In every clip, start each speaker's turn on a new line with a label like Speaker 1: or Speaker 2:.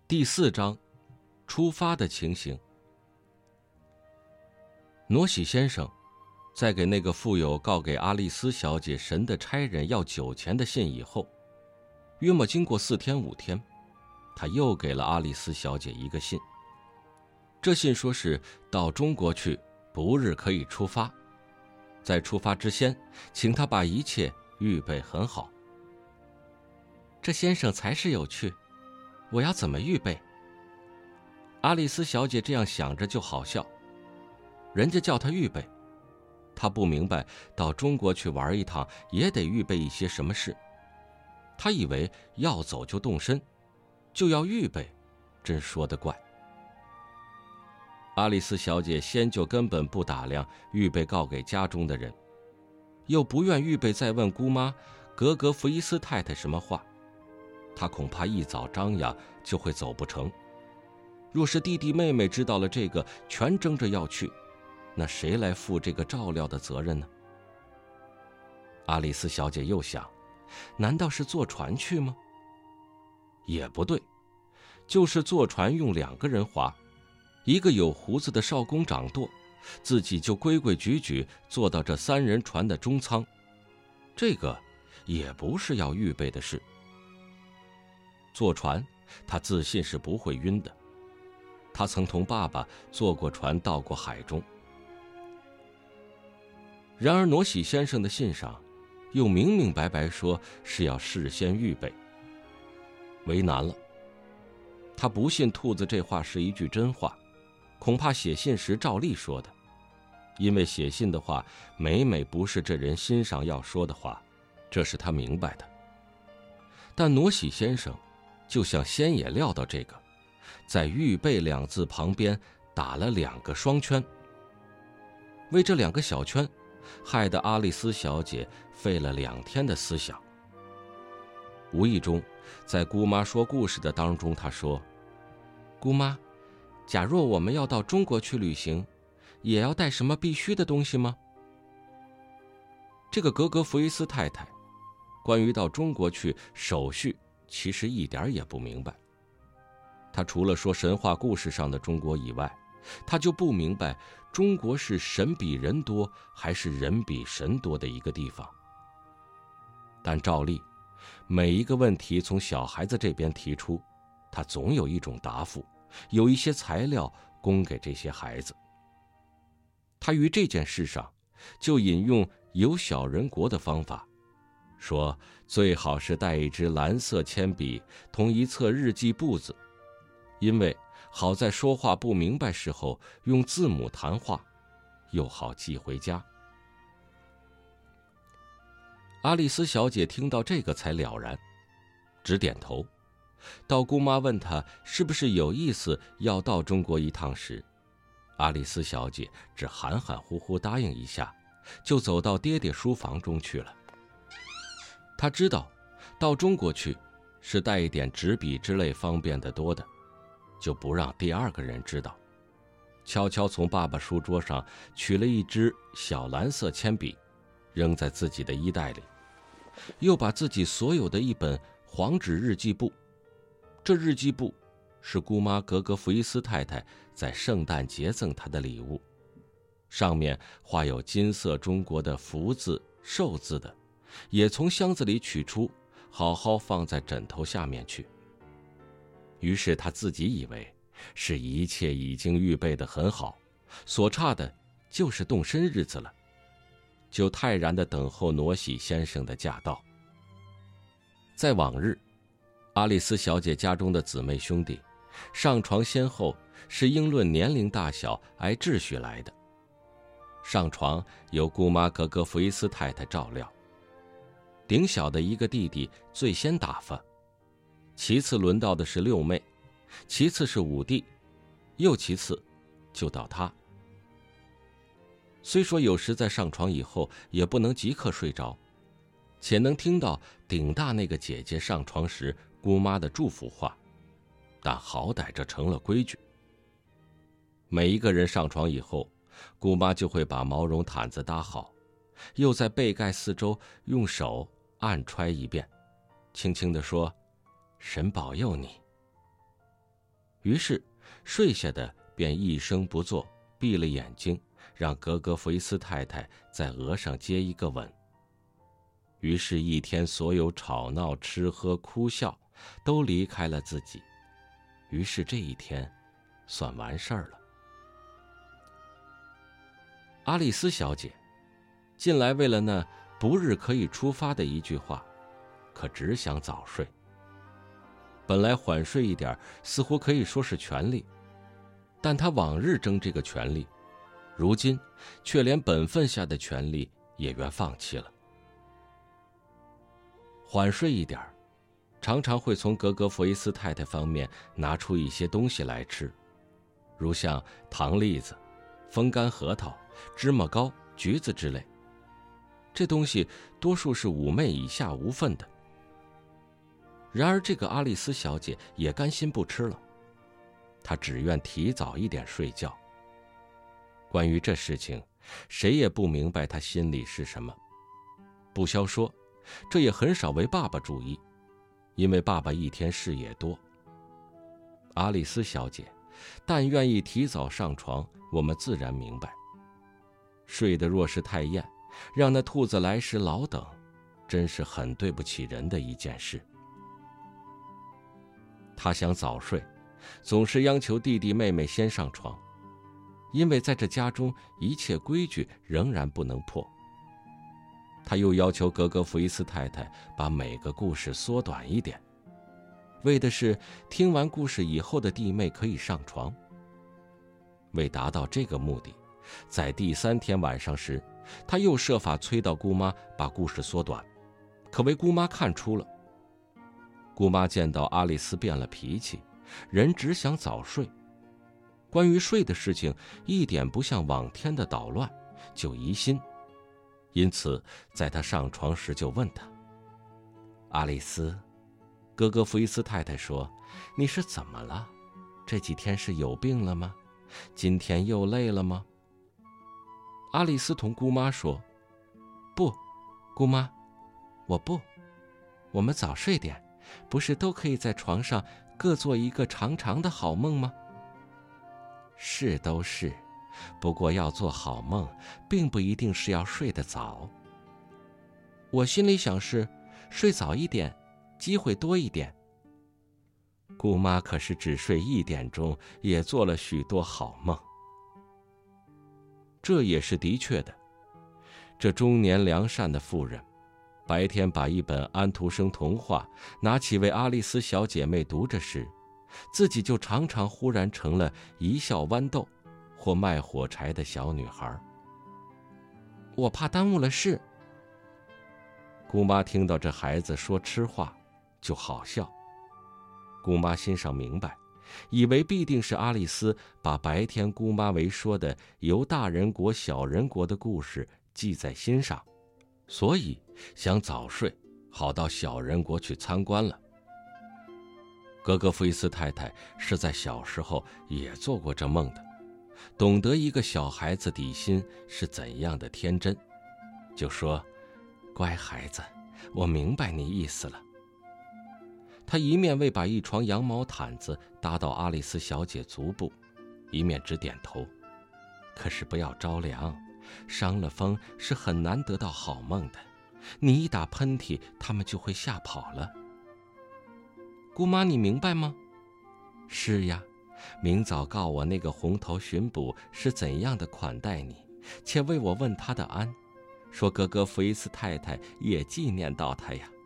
Speaker 1: 第4章，出发的情形。挪喜先生在给那个附有告给阿丽丝小姐神的差人要酒钱的信以后，约莫经过4天5天，他又给了阿丽丝小姐一个信。这信说是到中国去，不日可以出发，在出发之先，请他把一切预备很好。这先生才是有趣，我要怎么预备？阿丽丝小姐这样想着就好笑，人家叫她预备，她不明白到中国去玩一趟也得预备一些什么事。她以为要走就动身，就要预备，真说得怪。阿丽丝小姐先就根本不打量预备告给家中的人，又不愿预备再问姑妈格格弗伊斯太太什么话，她恐怕一早张扬就会走不成。若是弟弟妹妹知道了这个，全争着要去，那谁来负这个照料的责任呢？阿丽丝小姐又想，难道是坐船去吗？也不对，就是坐船用2个人划，一个有胡子的少公掌舵，自己就规规矩矩坐到这3人船的中舱，这个也不是要预备的事。坐船，他自信是不会晕的。他曾同爸爸坐过船到过海中。然而挪喜先生的信上又明明白白说是要事先预备，为难了。他不信兔子这话是一句真话，恐怕写信时照例说的，因为写信的话每每不是这人心上要说的话，这是他明白的。但挪喜先生就像先也料到这个，在预备2字旁边打了2个双圈。为这2个小圈，害得阿丽丝小姐费了2天的思想。无意中在姑妈说故事的当中，她说，姑妈，假若我们要到中国去旅行，也要带什么必须的东西吗？这个格格弗伊斯太太关于到中国去手续其实一点也不明白。他除了说神话故事上的中国以外，他就不明白中国是神比人多还是人比神多的一个地方。但照例，每一个问题从小孩子这边提出，他总有一种答复，有一些材料供给这些孩子。他于这件事上就引用有小人国的方法，说最好是带一支蓝色铅笔同一册日记簿子，因为好在说话不明白时候用字母谈话，又好寄回家。阿丽丝小姐听到这个才了然，只点头。到姑妈问她是不是有意思要到中国一趟时，阿丽丝小姐只含含糊糊答应一下，就走到爹爹书房中去了。她知道到中国去是带一点纸笔之类方便得多的，就不让第2个人知道，悄悄从爸爸书桌上取了一支小蓝色铅笔，扔在自己的衣袋里，又把自己所有的一本黄纸日记簿，这日记簿是姑妈格格弗伊斯太太在圣诞节赠她的礼物，上面画有金色中国的福字寿字的，也从箱子里取出，好好放在枕头下面去。于是他自己以为是一切已经预备得很好，所差的就是动身日子了，就泰然地等候挪喜先生的驾到。在往日，阿丽丝小姐家中的姊妹兄弟上床先后是应论年龄大小挨秩序来的。上床由姑妈格格弗伊斯太太照料，顶小的一个弟弟最先打发，其次轮到的是6妹，其次是5弟，又其次就到他。虽说有时在上床以后也不能即刻睡着，且能听到顶大那个姐姐上床时姑妈的祝福话，但好歹这成了规矩。每一个人上床以后，姑妈就会把毛绒毯子搭好，又在被盖四周用手暗揣一遍，轻轻地说，神保佑你。 于是睡下的便一声不作，闭了眼睛，让格格弗伊斯太太在额上接一个吻。于是一天所有吵闹、吃喝、哭笑都离开了自己，于是这一天算完事儿了。阿丽丝小姐近来为了那不日可以出发的一句话，可只想早睡。本来缓睡一点似乎可以说是权利，但她往日争这个权利，如今却连本分下的权利也愿放弃了。缓睡一点，常常会从格格弗伊斯太太方面拿出一些东西来吃，如像糖栗子、风干核桃、芝麻糕、橘子之类。这东西多数是5妹以下无份的。然而这个阿丽丝小姐也甘心不吃了，她只愿提早一点睡觉。关于这事情，谁也不明白她心里是什么。不消说，这也很少为爸爸注意，因为爸爸一天事也多。阿丽丝小姐但愿意提早上床，我们自然明白。睡得若是太晏，让那兔子来时老等，真是很对不起人的一件事。他想早睡，总是央求弟弟妹妹先上床，因为在这家中一切规矩仍然不能破。他又要求格格弗伊斯太太把每个故事缩短一点，为的是听完故事以后的弟妹可以上床。为达到这个目的，在第3天晚上时，他又设法催到姑妈把故事缩短，可为姑妈看出了。姑妈见到阿丽丝变了脾气，人只想早睡，关于睡的事情一点不像往天的捣乱，就疑心。因此在她上床时就问她：阿丽丝，格格弗伊斯太太说，你是怎么了？这几天是有病了吗？今天又累了吗？阿丽丝同姑妈说：不，姑妈，我不，我们早睡点，不是都可以在床上各做一个长长的好梦吗？是都是，不过要做好梦，并不一定是要睡得早。我心里想是，睡早一点，机会多一点。姑妈可是只睡1点钟，也做了许多好梦。这也是的确的。这中年良善的妇人，白天把一本安徒生童话拿起为阿丽丝小姐妹读着时，自己就常常忽然成了一笑豌豆或卖火柴的小女孩。我怕耽误了事。姑妈听到这孩子说痴话，就好笑。姑妈心上明白，以为必定是阿丽丝把白天姑妈为说的由大人国小人国的故事记在心上，所以想早睡，好到小人国去参观了。格格弗伊斯太太是在小时候也做过这梦的，懂得一个小孩子底心是怎样的天真，就说：乖孩子，我明白你意思了。他一面为把一床羊毛毯子搭到阿丽丝小姐足部，一面只点头。可是不要着凉，伤了风是很难得到好梦的，你一打喷嚏，他们就会吓跑了。姑妈，你明白吗？是呀，明早告我那个红头巡捕是怎样的款待你，且为我问他的安，说格格弗伊斯太太也纪念到他呀。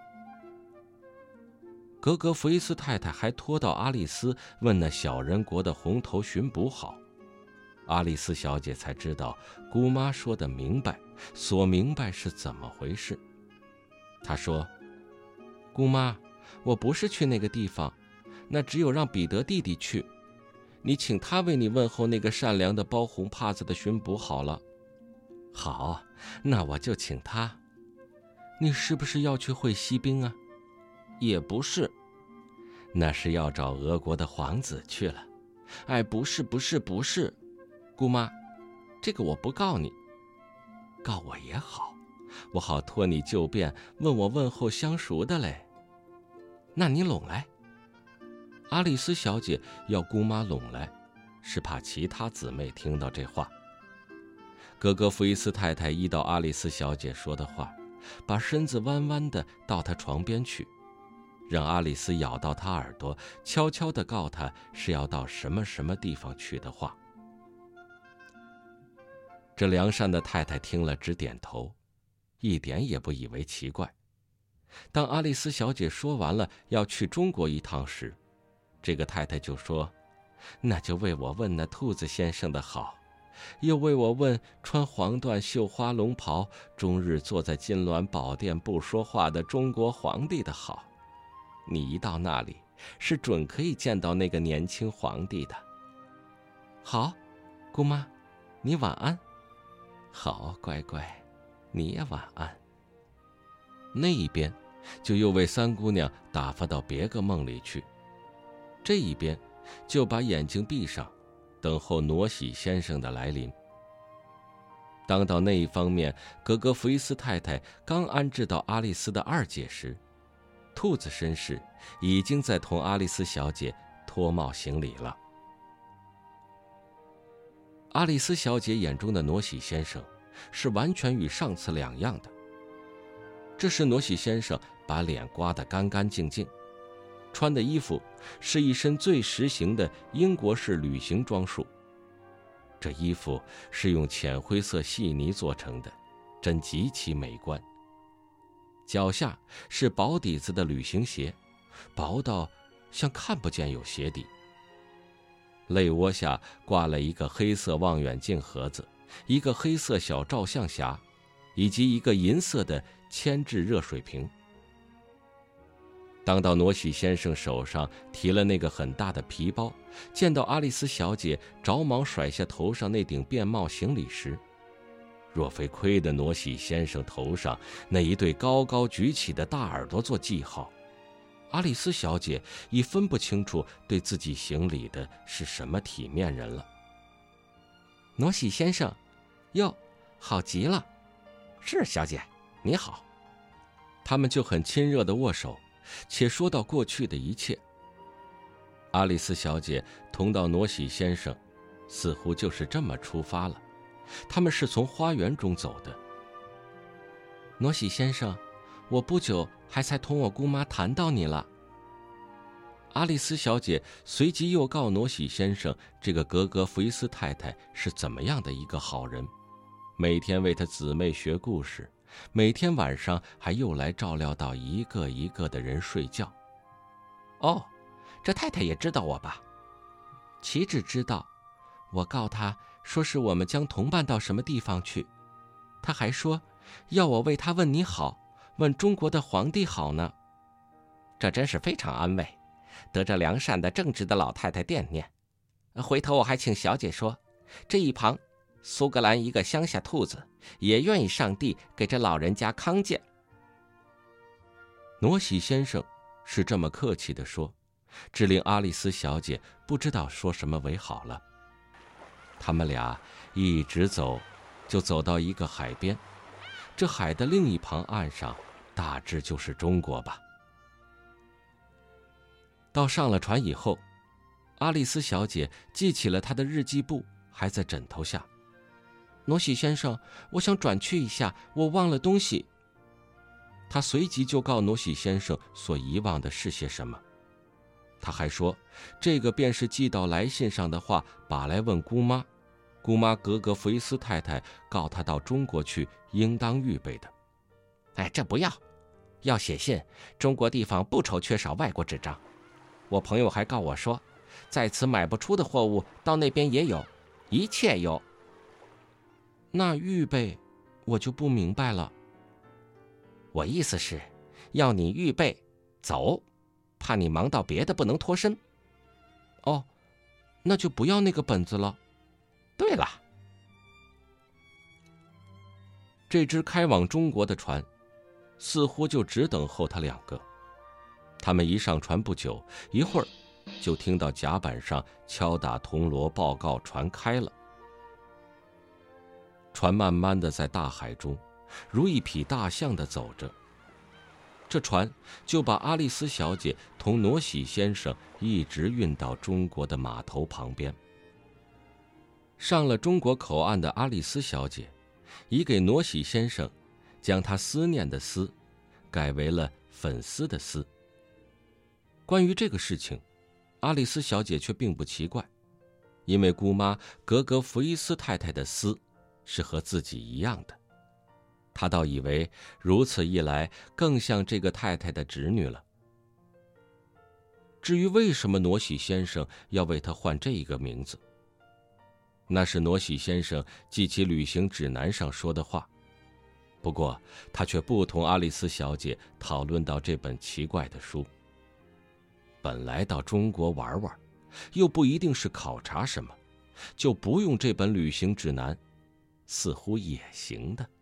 Speaker 1: 格格弗伊斯太太还托到阿丽丝问那小人国的红头巡捕好。阿丽丝小姐才知道姑妈说的明白，所明白是怎么回事。她说：姑妈，我不是去那个地方，那只有让彼得弟弟去，你请他为你问候那个善良的包红帕子的巡捕好了。好，那我就请他。你是不是要去会西兵啊？也不是，那是要找俄国的皇子去了。哎，不是，姑妈，这个我不告你。告我也好，我好托你救便，问我问候相熟的嘞。那你拢来。 阿丽丝小姐要姑妈拢来，是怕其他姊妹听到这话。格格弗伊斯太太依到阿丽丝小姐说的话，把身子弯弯地到她床边去，让阿丽丝咬到她耳朵，悄悄地告她是要到什么什么地方去的话。这良善的太太听了只点头，一点也不以为奇怪。当阿丽丝小姐说完了要去中国一趟时，这个太太就说：“那就为我问那兔子先生的好，又为我问穿黄缎绣花龙袍，终日坐在金銮宝殿不说话的中国皇帝的好。你一到那里，是准可以见到那个年轻皇帝的。”好，姑妈，你晚安。好，乖乖，你也晚安。那一边就又为三姑娘打发到别个梦里去，这一边就把眼睛闭上，等候挪喜先生的来临。当到那一方面格格弗伊斯太太刚安置到阿丽丝的二姐时，兔子绅士已经在同阿丽丝小姐脱帽行礼了。阿丽丝小姐眼中的挪喜先生是完全与上次两样的。这时挪喜先生把脸刮得干干净净，穿的衣服是一身最时行的英国式旅行装束。这衣服是用浅灰色细呢做成的，真极其美观。脚下是薄底子的旅行鞋，薄到像看不见有鞋底。肋窝下挂了一个黑色望远镜盒子，一个黑色小照相匣，以及一个银色的铅制热水瓶。当到挪喜先生手上提了那个很大的皮包，见到阿丽丝小姐着忙甩下头上那顶便帽行礼时，若非亏得挪喜先生头上那一对高高举起的大耳朵做记号，阿丽丝小姐已分不清楚对自己行礼的是什么体面人了。挪喜先生，哟，好极了。是小姐，你好。他们就很亲热地握手，且说到过去的一切。阿丽丝小姐同到挪喜先生，似乎就是这么出发了。他们是从花园中走的。挪喜先生，我不久还才同我姑妈谈到你了。阿丽丝小姐随即又告挪喜先生，这个格格弗伊斯太太是怎么样的一个好人，每天为她姊妹学故事，每天晚上还又来照料到一个一个的人睡觉。哦，这太太也知道我吧？岂止知道，我告她说是我们将同伴到什么地方去，她还说要我为她问你好，问中国的皇帝好呢。这真是非常安慰，得这良善的正直的老太太惦念。回头我还请小姐说，这一旁苏格兰一个乡下兔子也愿意上帝给这老人家康健。挪喜先生是这么客气地说，只令阿丽丝小姐不知道说什么为好了。他们俩一直走，就走到一个海边，这海的另一旁岸上大致就是中国吧。到上了船以后，阿丽丝小姐记起了她的日记簿还在枕头下。挪喜先生，我想转去一下，我忘了东西。她随即就告挪喜先生所遗忘的是些什么。她还说，这个便是寄到来信上的话把来问姑妈，姑妈格格弗伊斯太太告她到中国去应当预备的。哎，这不要，要写信，中国地方不愁缺少外国纸张。我朋友还告我说，在此买不出的货物到那边也有，一切有。那预备我就不明白了。我意思是要你预备走，怕你忙到别的不能脱身。哦，那就不要那个本子了。对了，这只开往中国的船似乎就只等候他两个。他们一上船不久，一会儿就听到甲板上敲打铜锣报告船开了。船慢慢的在大海中如一匹大象的走着， 这船就把阿丽丝小姐同挪喜先生一直运到中国的码头旁边。上了中国口岸的阿丽丝小姐，已给挪喜先生将他思念的思改为了粉丝的丝。关于这个事情，阿丽丝小姐却并不奇怪，因为姑妈格格弗伊斯太太的丝是和自己一样的，她倒以为如此一来更像这个太太的侄女了。至于为什么挪喜先生要为她换这个名字，那是挪喜先生记其旅行指南上说的话，不过他却不同阿丽丝小姐讨论到这本奇怪的书。本来到中国玩玩，又不一定是考察什么，就不用这本旅行指南，似乎也行的。